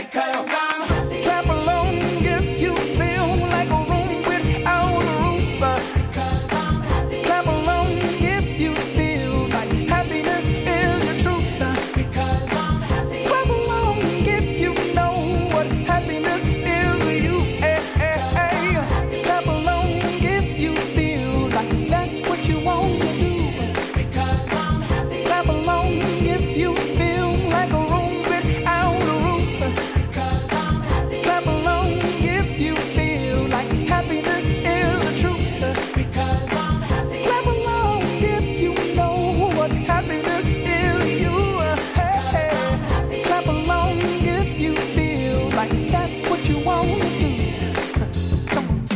because I'm happy. Clap along if you feel like a room without a roof. Because I'm happy. Clap along if you feel like happiness is the truth. Because I'm happy. Clap along if you know what happiness is to you. Clap along if you feel like that's what you want to do. Because I'm happy. Clap along if you feel like a room without a roof. Because I'm happy. Clap along if you feel like happiness is the truth. Because I'm happy. Clap along if you know what happiness is to you. Clap along if you feel like that's what you want to do. Come on.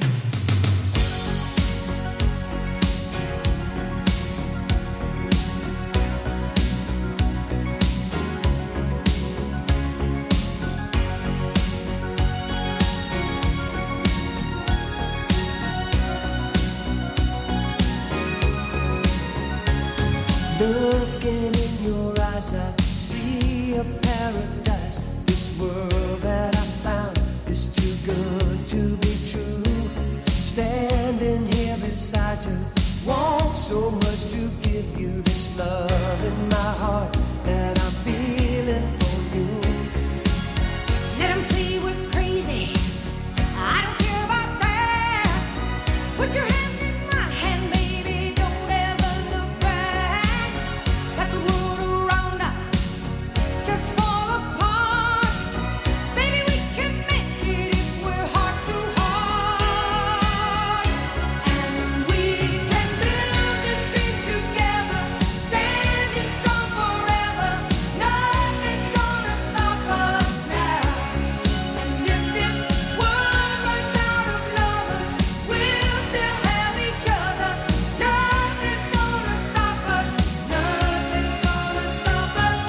Looking in your eyes, I see a paradise. This world that I found is too good to be true. Standing here beside you, want so much to give you this love in my heart that I'm feeling for you. Let 'em say we're crazy. I don't care about that. Put your hand in my hand, baby. Don't ever look back. Let the world around us just fall apart. Baby, we can make it if we're heart to heart. And we can build this dream together, standing strong forever. Nothing's gonna stop us now. And if this world runs out of lovers, we'll still have each other. Nothing's gonna stop us. Nothing's gonna stop us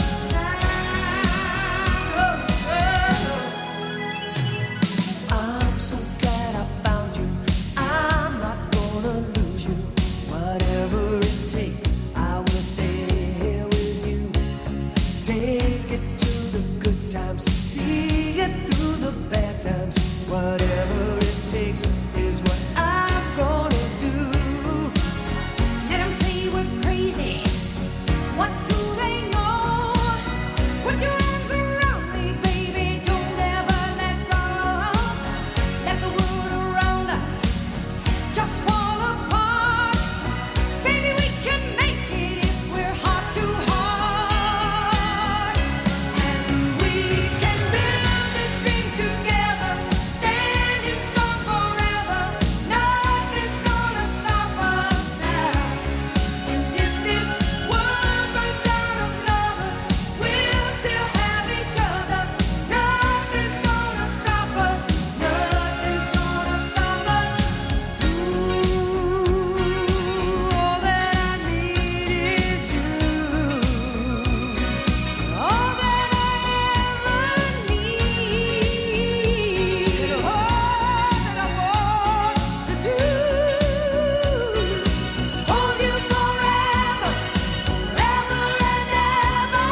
now. I'm so glad I found you. I'm not gonna lose you. Whatever it takes, I will stay here with you. Take it to the good times, see it through the bad times. Whatever it takes is what I'm gonna do. Let 'em say we're crazy. What do they know? Put your arms around me, baby. Don't ever let go. Let the world around us just fall apart. Baby, we can make it if we're heart to heart. And we can build this dream together, standing strong forever. Nothing's gonna stop us now. And if this world runs out of lovers, we'll still have each other. Nothing's gonna stop us. Nothing's gonna stop us. All that I need is you. All that I ever need. And all that I want to do is hold you forever, forever and ever.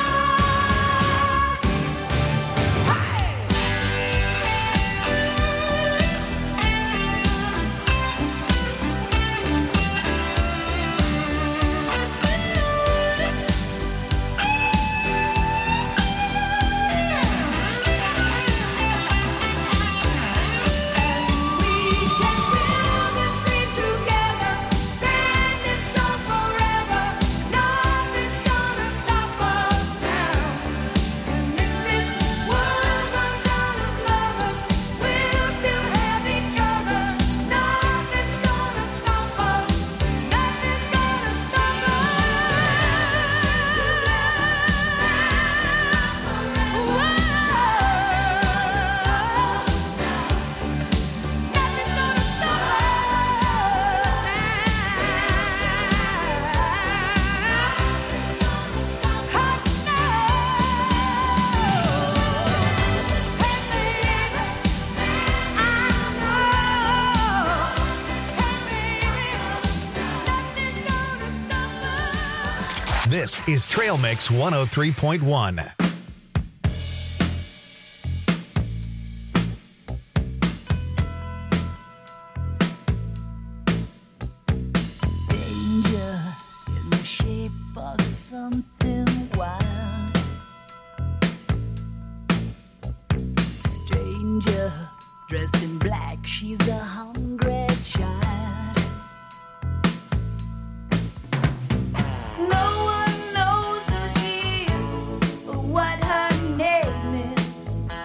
We can build this dream together, standing strong forever. Nothing's gonna stop us now. And if this world runs out of lovers, we'll still have each other. Nothing's gonna stop us. Nothing's gonna stop This is Trail Mix 103.1. stranger dressed in black. She's a hungry child. No one knows who she is or what her name is.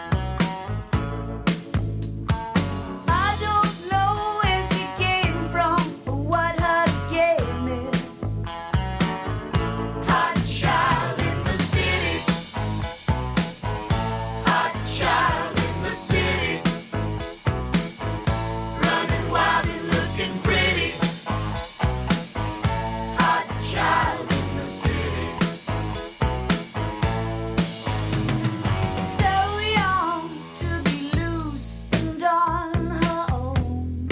I don't know where she came from or what her game is. Hot child in the city. Hot child in the city. Running wild and looking pretty. Hot child in the city. So young to be loose and on her own.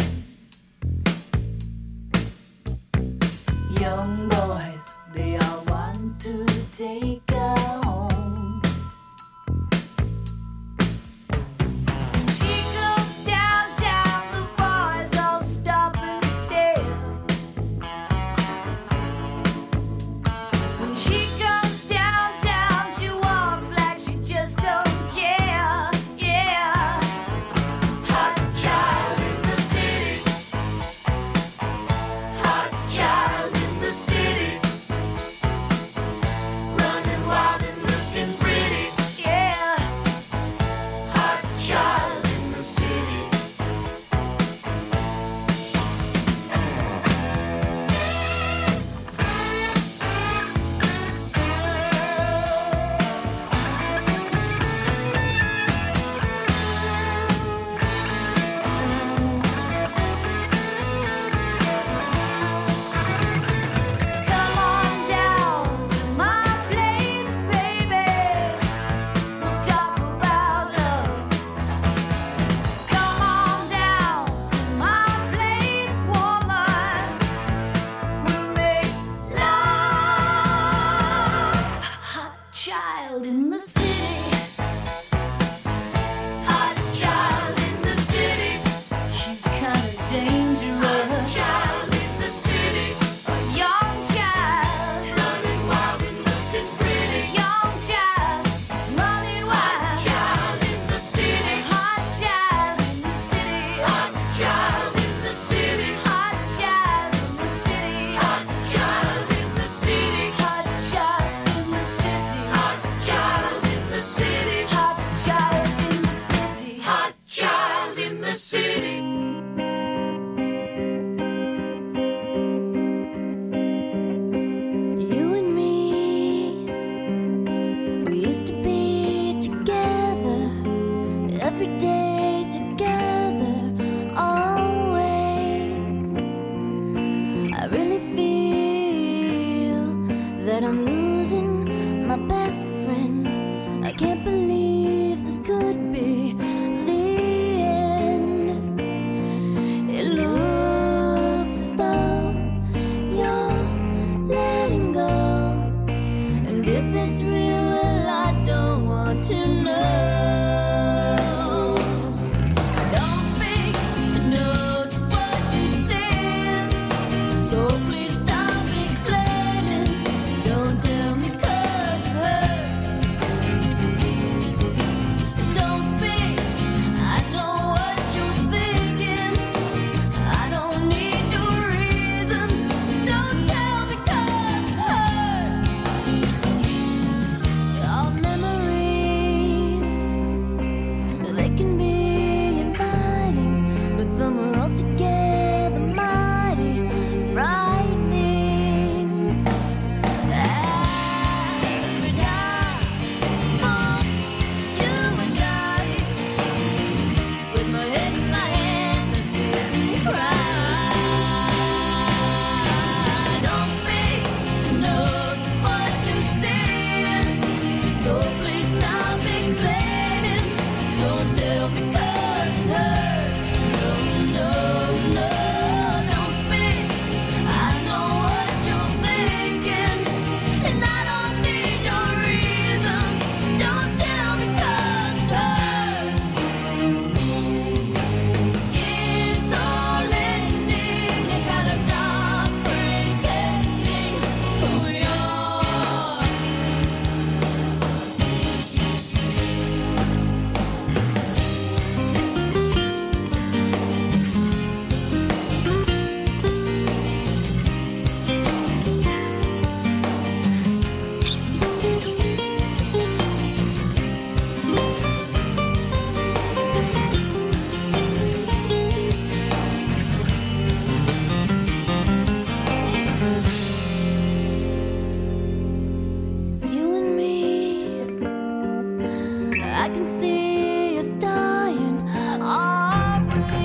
Young boys, they all want to take her home. She goes downtown, the boys all stop and stare. When she comes downtown, she walks like she just don't care. Yeah. Hot child in the city. Hot child in the city. Running wild and looking pretty. Yeah. Hot child in the city. Come on down to my place, baby. We'll talk about love. Come on down to my place, woman. We'll make love. Hot child in the city. Hot child in the city. She's kind of dangerous. Hot child in the city. A young child. Running wild and looking pretty. Young child. Running wild. Hot child in the city. Hot child in the city. Hot child in the city. Hot child in the city. Hot child in the city. Hot child in the city. Hot child in the city. Hot child in the city. Hot child in the city. You and me, we used to be together every day, together, always. I really feel that I'm losing my best friend. I can't believe this could be the end. It looks as though you're letting go. And if it's real, well, I don't want to know. Don't speak to know just what you said. So please stop explaining. Don't tell me 'cause it hurts. Don't speak I can see us dying, are we?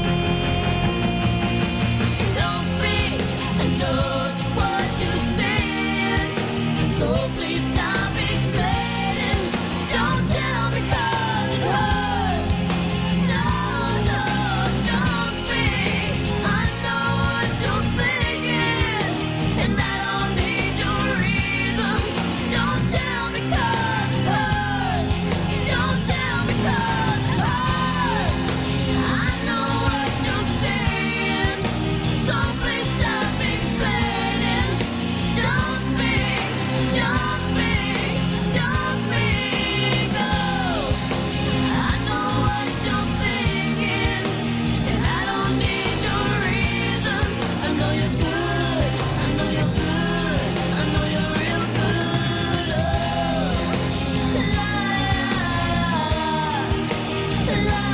Don't speak, I know just what you're saying, so please stop explaining. Don't tell me 'cause it hurts. No, no, don't speak. I know what you're thinking, and I don't need your reasons. Don't tell me 'cause it hurts. Don't tell me 'cause it hurts. I know what you're saying, so please stop explaining. Don't speak, don't speak, don't speak. Oh, I know what you're thinking, and I don't need your reasons. I know you're good, I know you're good, I know you're real good. Oh, la la la la.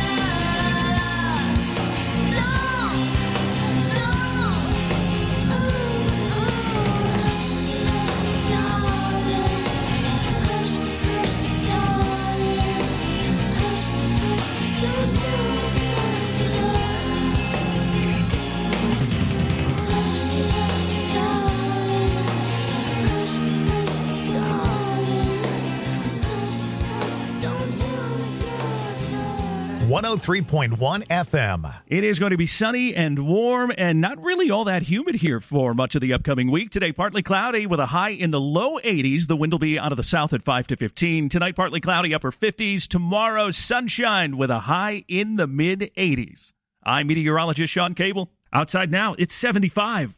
Don't tell me 103.1 FM. It is going to be sunny and warm and not really all that humid here for much of the upcoming week. Today, partly cloudy with a high in the low 80s. The wind will be out of the south at 5 to 15. Tonight, partly cloudy, upper 50s. Tomorrow, sunshine with a high in the mid 80s. I'm meteorologist Sean Cable. Outside now, it's 75.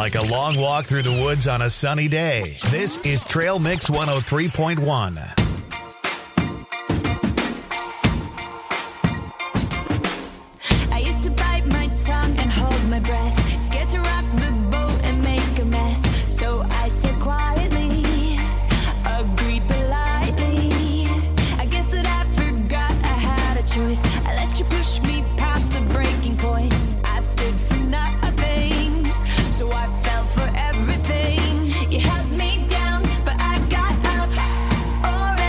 like a long walk through the woods on a sunny day. This is Trail Mix 103.1. I used to bite my tongue and hold my breath, scared to rock the boat and make a mess. So I said quietly, agreed politely. I guess that I forgot I had a choice. I let you push me past the breaking point. I stood for nothing, so I fell for everything. You held me down, but I got up. Alright.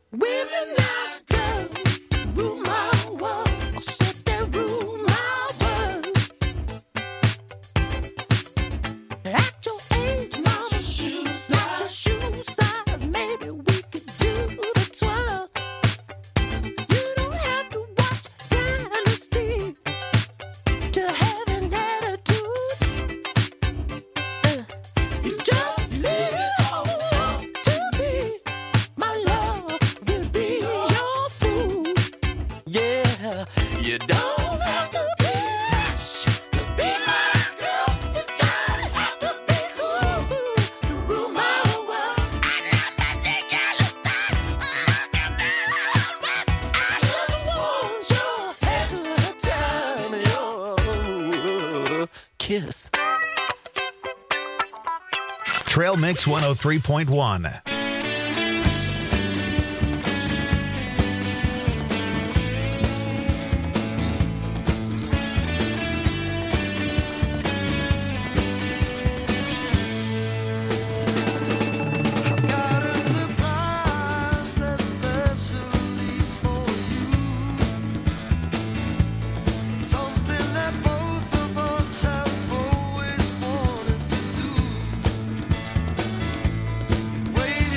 Women like girls rule my world. I said they rule my world. At your age, mama, not your shoe size. Maybe we could do the twirl. You don't have to watch Dynasty to have an attitude. You just leave it all to me. My love will be your food. Yeah, you don't have to be rich to be my girl. You don't have to be cool to rule my world. I love my ridiculous stuff. I just want your extra time, your kiss. Trail Mix 103.1. Got a surprise especially for you. Something that both of us have always wanted to do.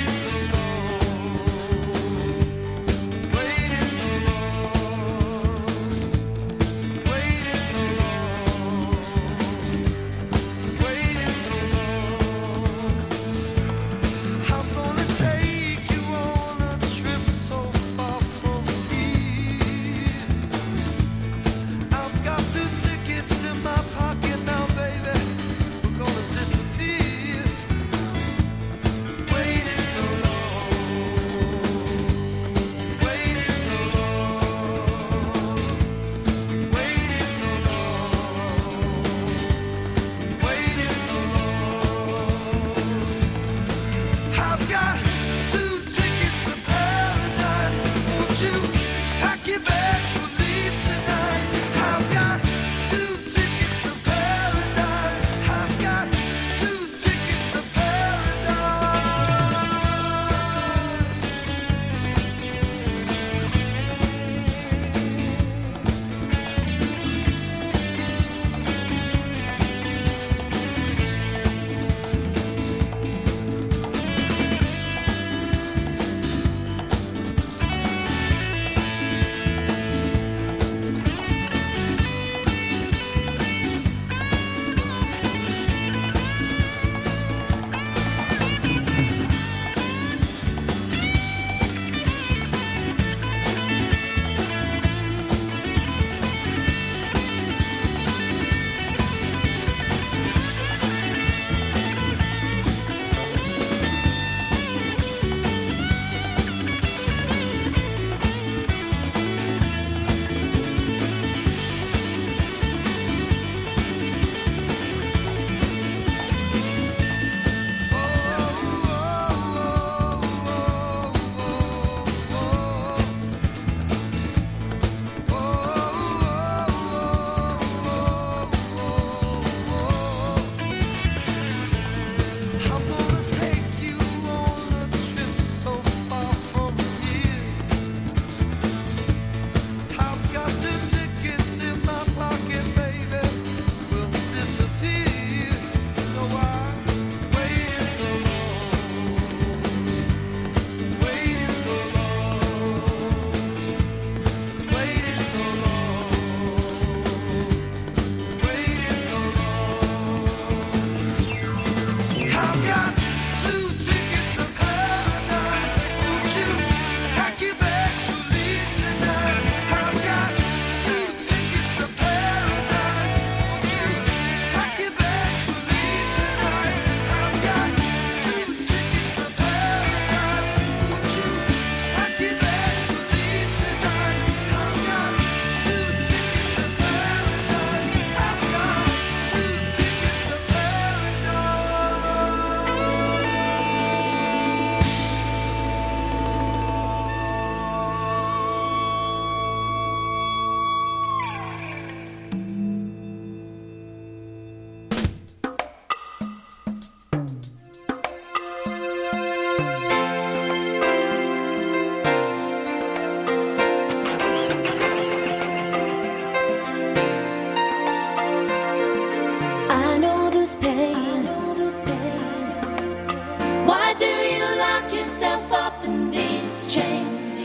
these chains.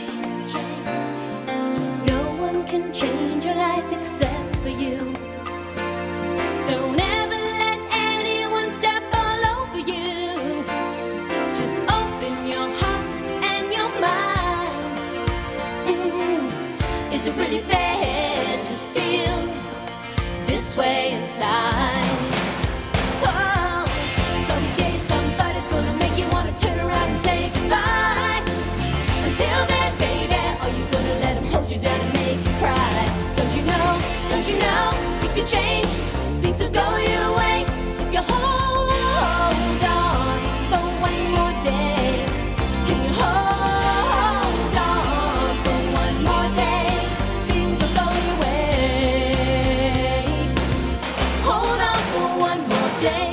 No one can change your life except for you. Don't ever let anyone step all over you. Just open your heart and your mind. Is it really fair to feel this way inside? Oh, someday somebody's gonna make you wanna turn around and say goodbye. Until then, baby, are you gonna let him hold you down and make you cry? Don't you know, things will change, things will go your way if you hold on for one more day. Can you hold on for one more day? Things will go your way. Hold on for one more day.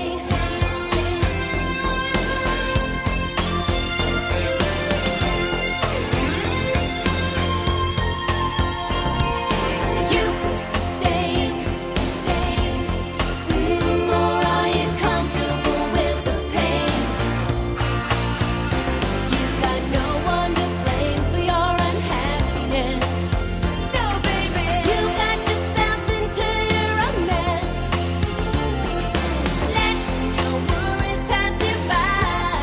You can sustain, or are you comfortable with the pain? You got no one to blame for your unhappiness. No, baby, you got yourself into a mess. Let your worries pass you by.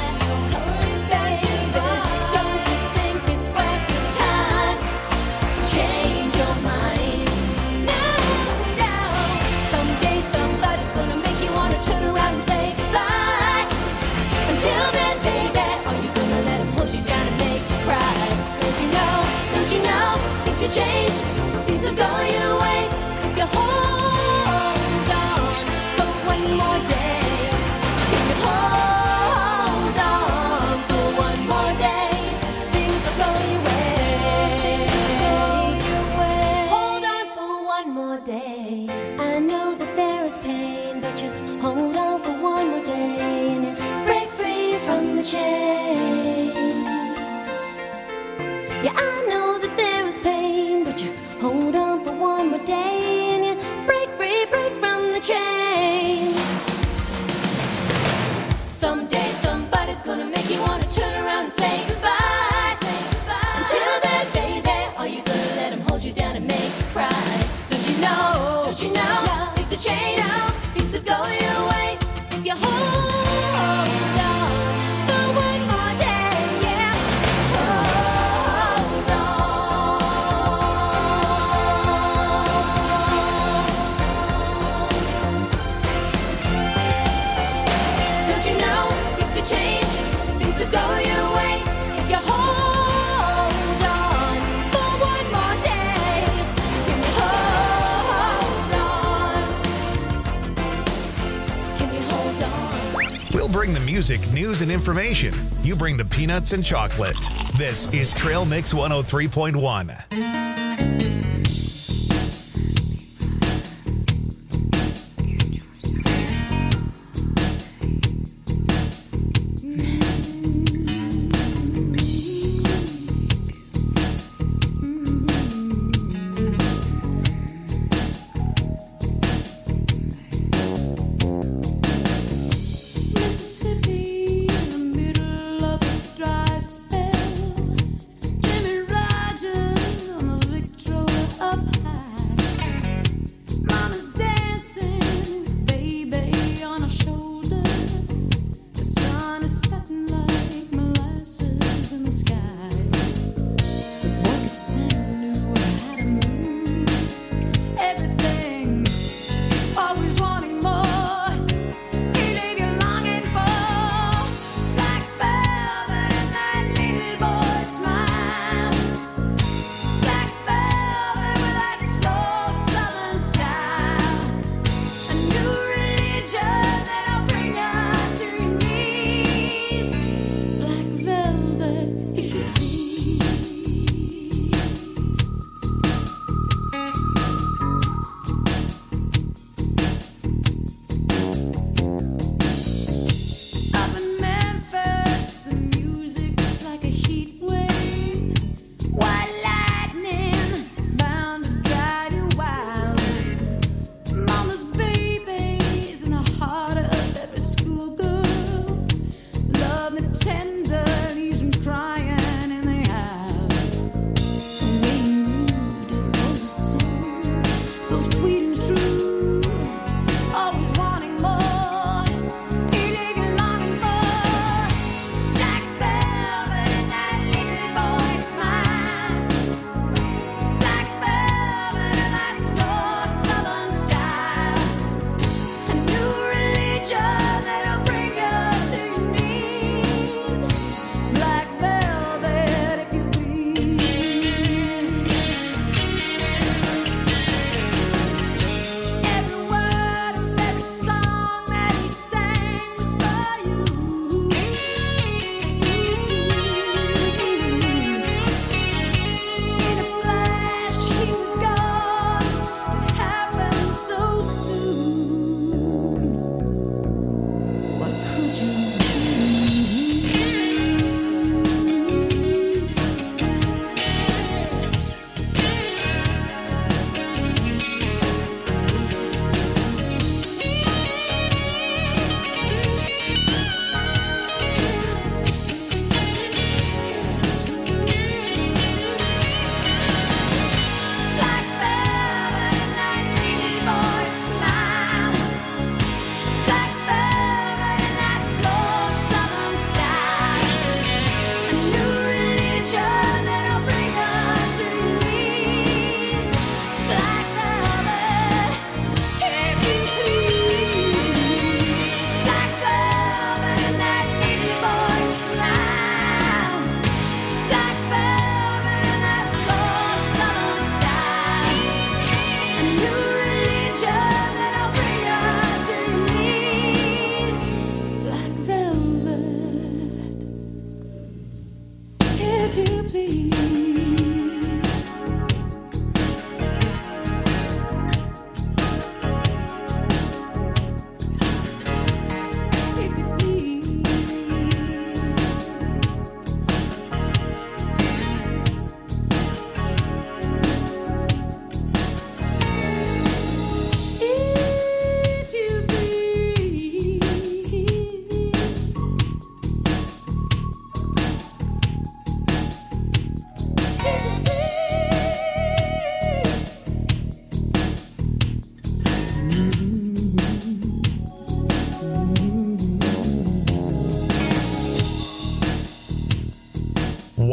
Don't you think it's worth your time to change your mind? No. Someday somebody's gonna make you wanna turn around and say goodbye. Until then, baby, are you gonna let him hold you down and make you cry? Don't you know, things will change, things will go your way if you hold on for one more day. If you hold on for one more day, things will go your way. Hold on for one more day. I know that there is pain, but you hold on for one more day and you break free from the chains. Yeah, I know that there is pain, but you hold on for one more day and you break free from the chains. Someday somebody's gonna make you wanna turn around and say goodbye. Until then, baby, are you gonna let him hold you down and make you cry? Don't you know, things will change, things will go your way if you hold on for one more day, yeah. Hold on. Don't you know, things will change, things will go your way if you hold on for one more day. Can you hold on? Can you hold on? We'll bring the music, news, and information. You bring the peanuts and chocolate. This is Trail Mix 103.1. Mississippi in the middle of a dry spell. Jimmy Rogers on the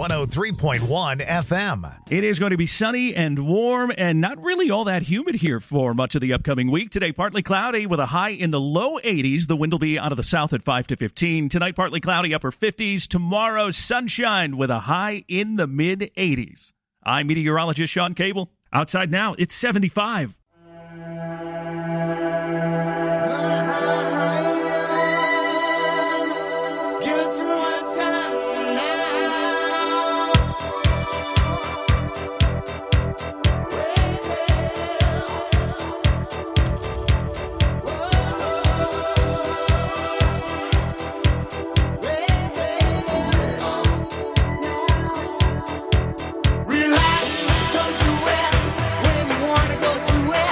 103.1 FM. It is going to be sunny and warm and not really all that humid here for much of the upcoming week. Today, partly cloudy with a high in the low 80s. The wind will be out of the south at 5 to 15. Tonight, partly cloudy, upper 50s. Tomorrow, sunshine with a high in the mid 80s. I'm meteorologist Sean Cable. Outside now, it's 75. Relax, don't do it when you wanna go to it.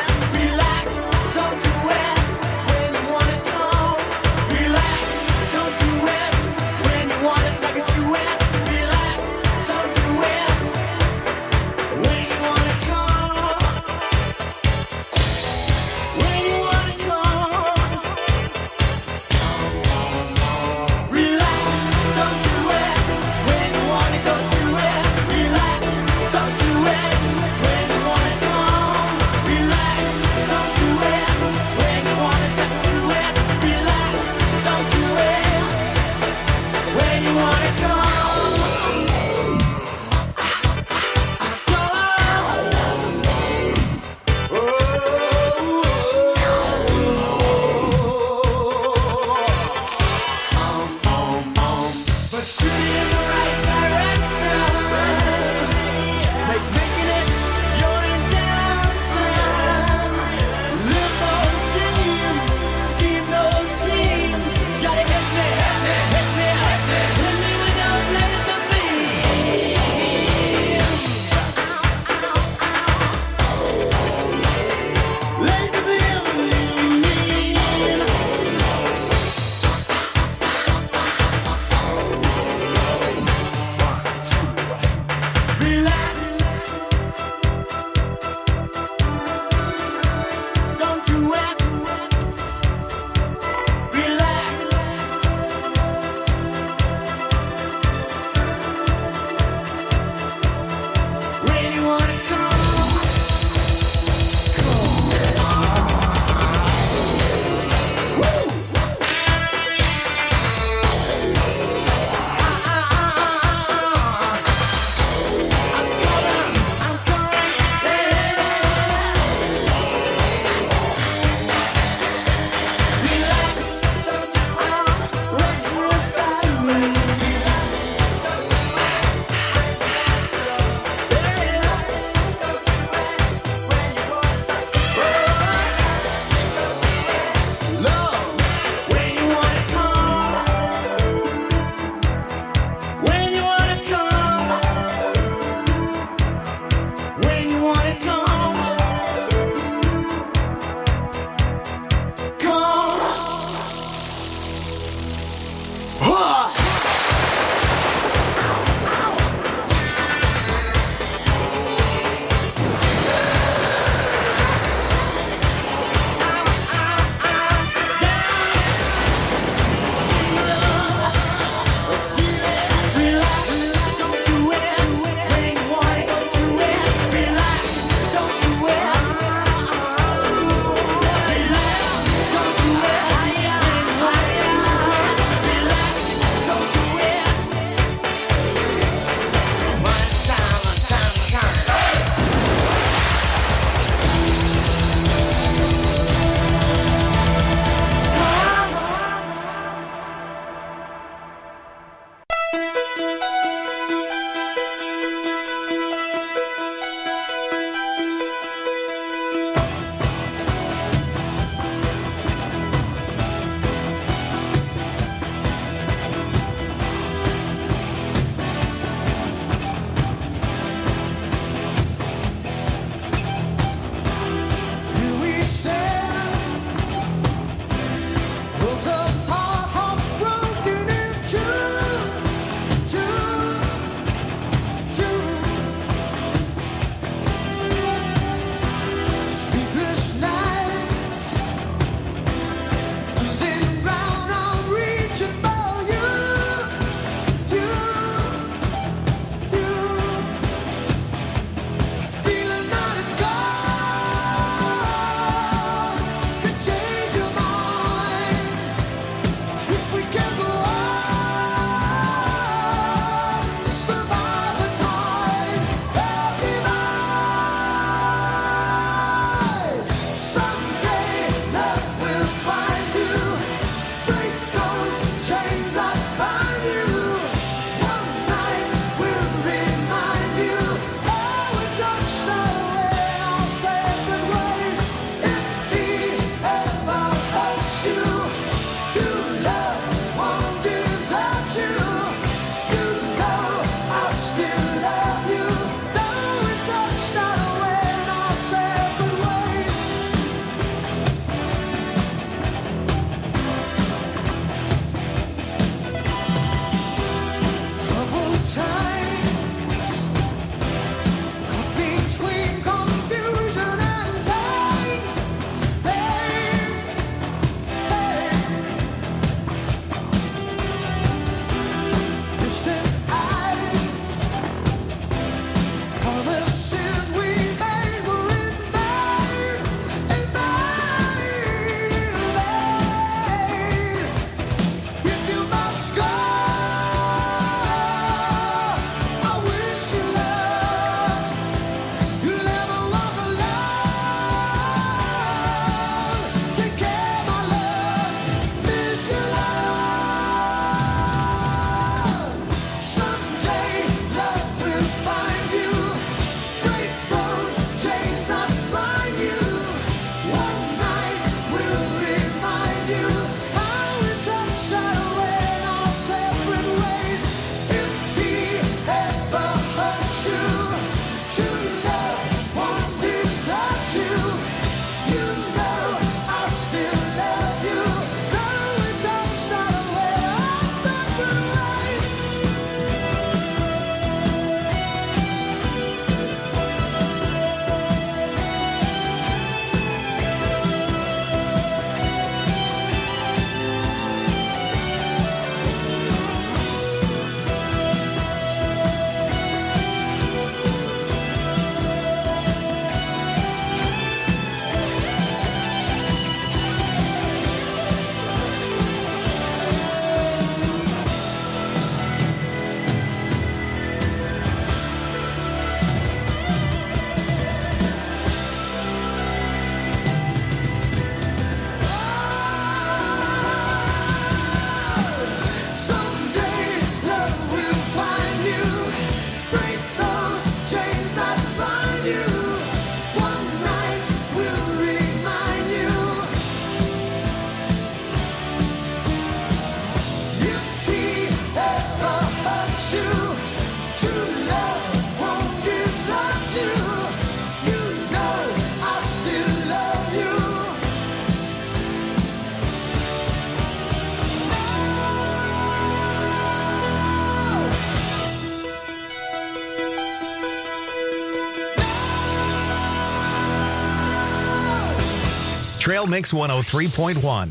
Trail Mix 103.1.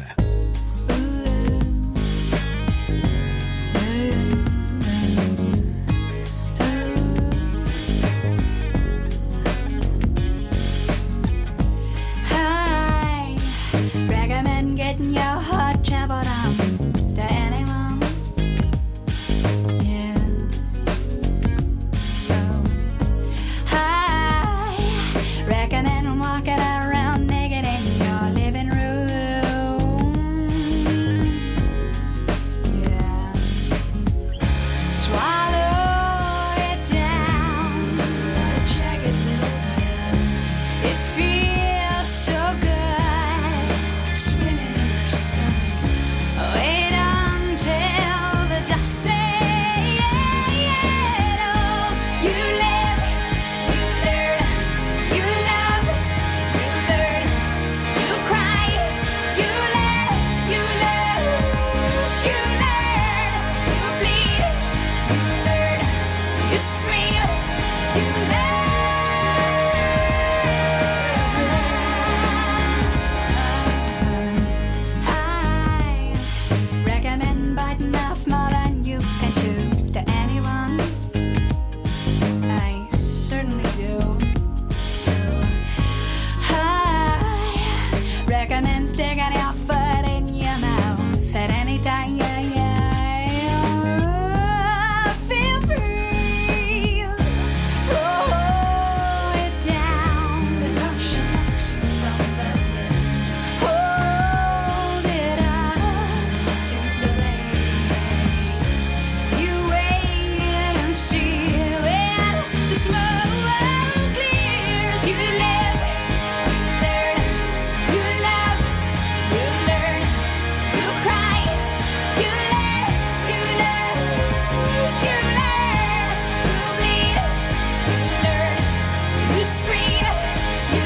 I recommend getting your heart trampled on to anyone. Yeah. I recommend walking around naked in your living room. Yeah. Swallow it down, what a jagged little pill. It feels so good, swimming in your stomach. Wait until the dust settles. You live, you learn, you love, you learn, you cry, you live, you lose, you learn, you bleed, you learn, you scream, you learn. I recommend biting off more than you can chew to anyone. I certainly do. I recommend sticking your foot in your mouth at any time. Feel free. Throw it down. The caution knocks you from the lid. Hold it up to the lace. You wait and see when the smoke clears. You live, you learn, you love, you learn, you cry, you learn, you lose, you learn, you bleed, you learn, you scream, you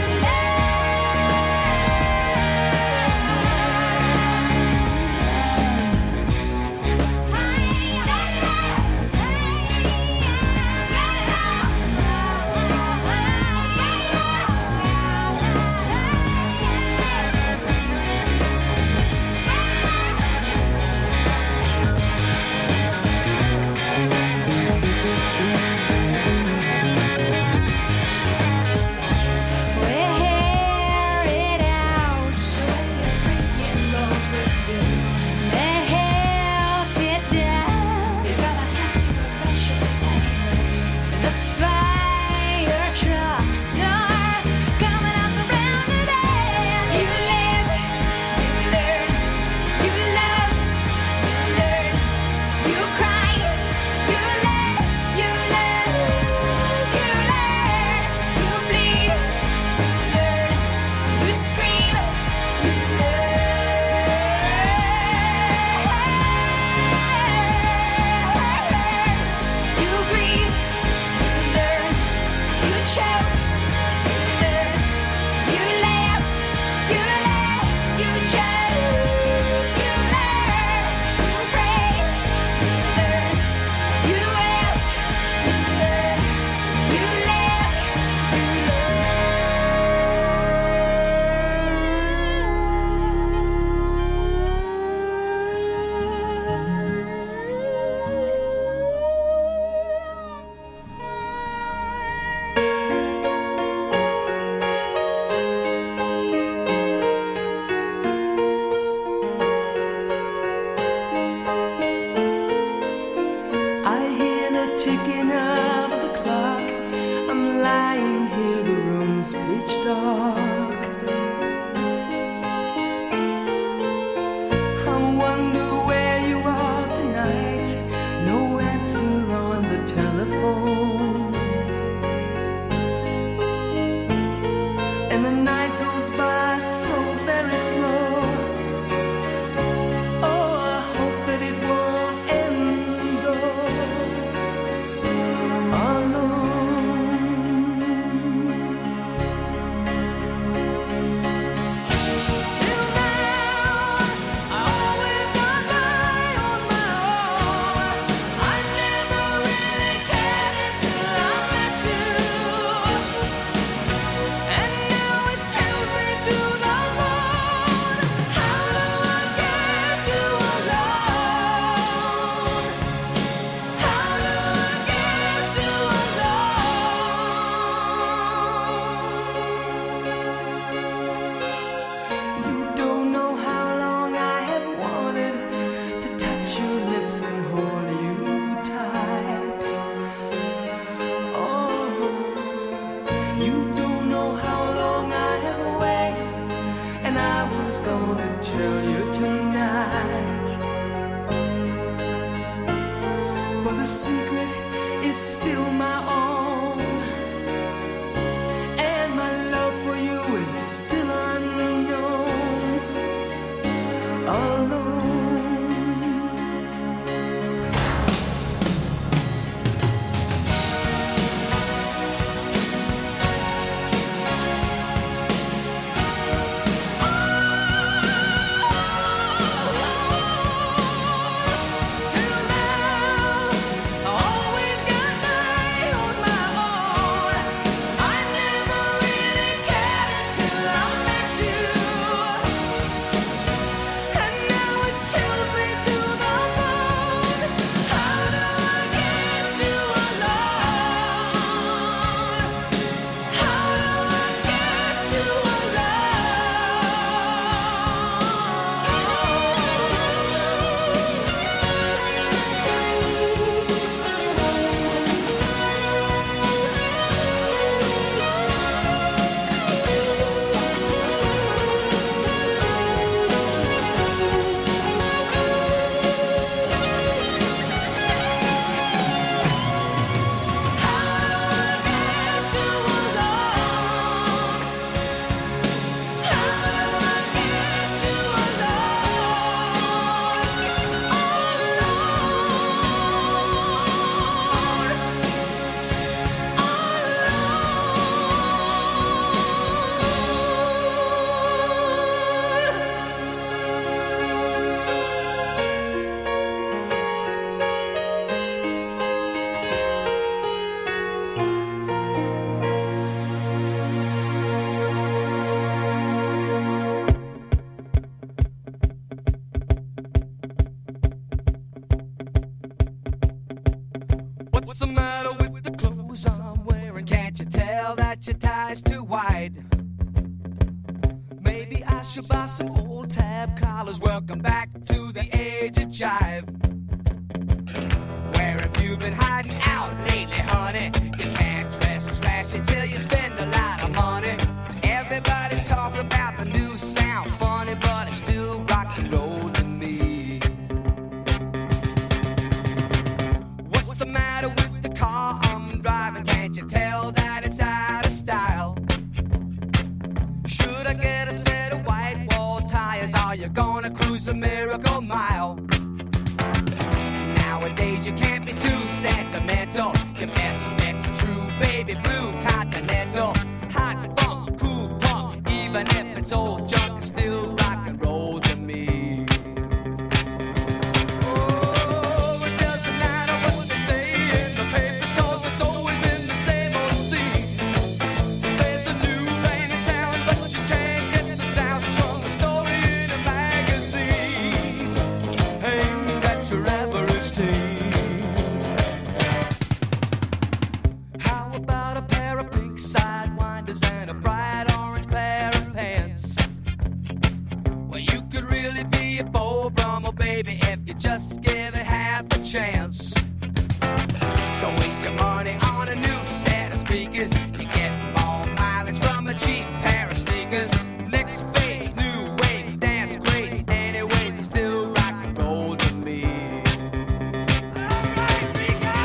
wear it out. Melt it down. You're gonna have to eventually. The fire trucks are coming up around the bend. You live, you learn, you love, you learn, you cry, you learn, you lose, you learn, you bleed, you learn, you scream, you learn, you grieve, you learn, you choke, you learn, you laugh, you laugh, you choose, you learn, you pray, you learn, you ask, you learn, you live, I hear the ticking of the clock. I'm lying here, the room's pitch dark. I wonder where you are tonight. No answer on the telephone. And the night goes by so very slow. Oh, I hope that it won't end alone. Till now, I always got by on my own. I never really cared until I met you. And now it You don't know how long I have waited, and I was gonna tell you tonight. But the secret is still my own, and my love for you is still unknown. Alone. What's the matter with the clothes I'm wearing? Can't you tell that your tie's too wide? Maybe I should buy some old tab collars. Welcome back to the age of jive. Where have you been hiding out lately, honey? You can't dress as flashy till you spend a lot of money. Everybody's talking about the new sound, funny, but it's still rock and roll to me. What's the matter with the car I'm driving? Can't you tell that it's out of style? Should I get a set of white wall tires? Are you gonna cruise a miracle mile? Nowadays you can't be too sentimental. Your best bet's a true baby blue continental. Hot funk, cool punk, even if it's old junk, it's still rock and roll to me. Oh, it doesn't matter what they say in the papers, 'cause it's always been the same old scene. There's a new rain in town, but you can't get the sound from a story in a magazine. Ain't that your average teen? How about a pair of pink sidewinders and a bright orange pair of pants? Well, you could really be a Beau Brummel, baby, if you just give it half a chance. Don't waste your money on a new set of speakers. You get more mileage from a cheap pair of sneakers. Next phase, new wave, dance great. Anyways, it's still rock and roll to me. Alright, we got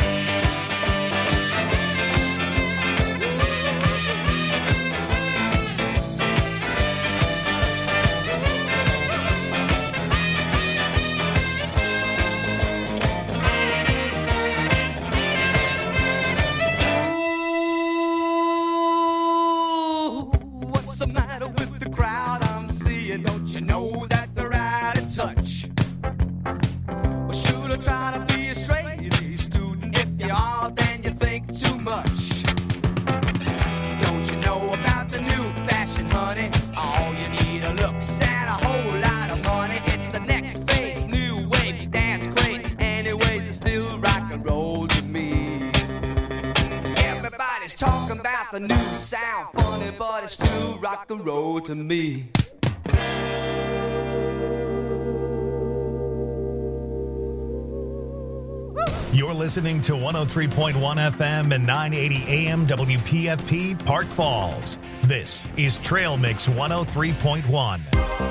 Ooh, what's the matter with the crowd I'm seeing? Don't you know that they're out of touch? Well, should I try to be a straight A student? If you are, then you think too much. Don't you know about the new fashion, honey? All you need are looks and a whole lot of money. It's the next phase, new wave, dance craze. Anyways, it's still rock and roll to me. Everybody's talking about the new sound, funny, but it's still rock and roll to me. Woo! You're listening to 103.1 FM and 980 AM WPFP Park Falls. This is Trail Mix 103.1.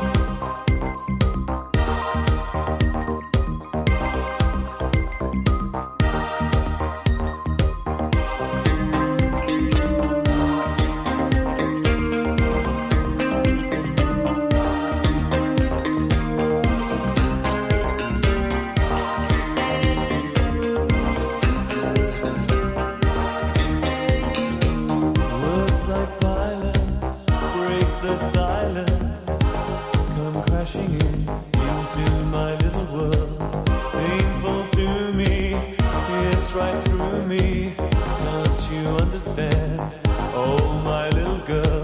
Words like violence break the silence, come crashing into my little world. Painful to me, it's right through me. Can't you understand? Oh, my little girl.